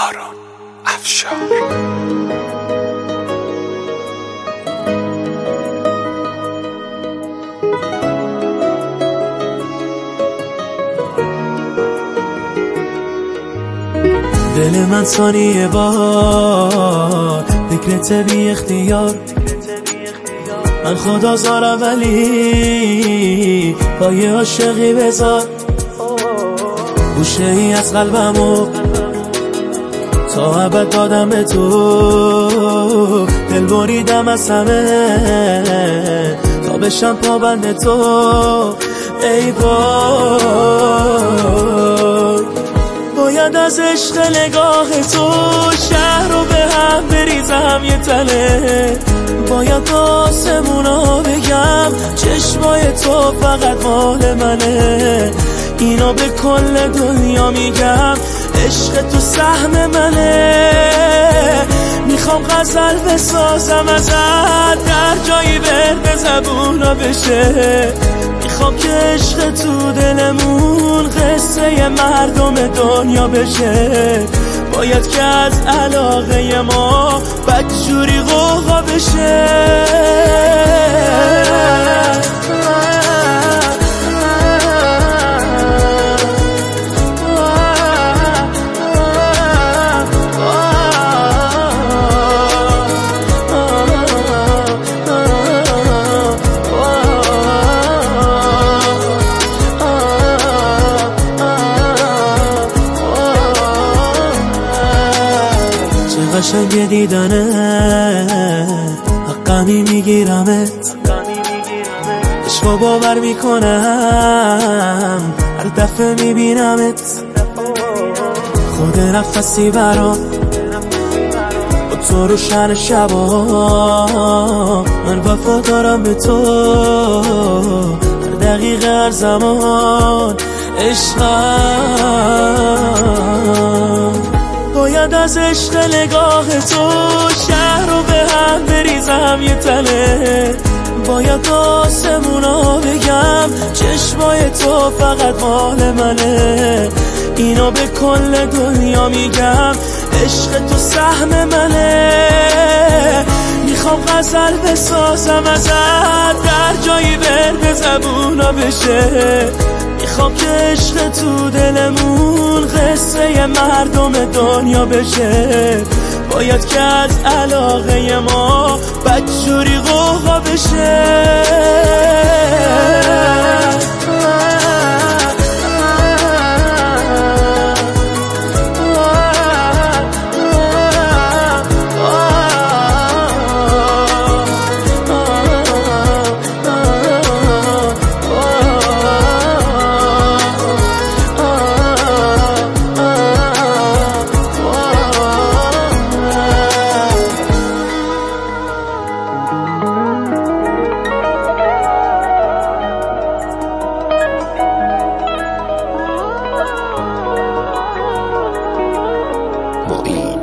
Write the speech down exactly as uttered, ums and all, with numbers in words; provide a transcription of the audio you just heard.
آرون افشار. دل من ثانیه بار فکرت بی اختیار، من خدا زارم ولی با یه عاشقی بذار گوشه ای از قلبمو تا ابد دادم به تو، دل بریدم از همه تا بشم پابند تو. ای وای باید از عشق نگاه تو شهر رو به هم بریزم یه تله، باید آسمونا بگم چشمای تو فقط مال منه، اینو به کل دنیا میگم عشق تو سهم منه. میخوام غزل بسازم ازت در جایی برد زبونا بشه، میخوام که عشق تو دلمون قصه مردم دنیا بشه، باید که از علاقه ما بدجوری غوغا بشه. قشنگ دیدنه حقمی میگیرمت، عشقو باور میکنم هر دفعه میبینمت، خود نفسی برام با تو روشن شبا، من وفا دارم به تو هر دقیقه هر زمان عشقم. باید از عشق نگاه تو شهر رو به هم بریزم یه تله، باید آسمونا بگم چشمای تو فقط مال منه، اینو به کل دنیا میگم عشق تو سهم منه. میخوام غزل بسازم ازت در جایی برد زبونا بشه، میخوام که عشق تو دلمون قصه مردم دنیا بشه، باید که از علاقه ما بدجوری غوغا بشه. معین